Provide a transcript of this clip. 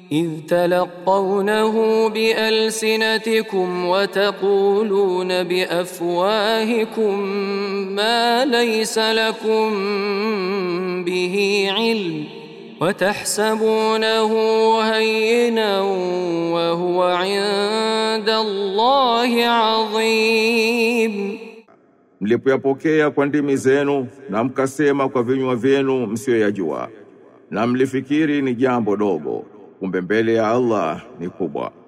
إذ تلقونه بألسنتكم وتقولون بأفواهكم ما ليس لكم به علم وتحسبونه هينا وهو عند الله عظيم. Mlipoyapokea kwa ndimi zenu na mkasema kwa vinywa vyenu msiyoyajua, na mlifikiri ni jambo dogo, kumbe mbele ya Allah ni kubwa.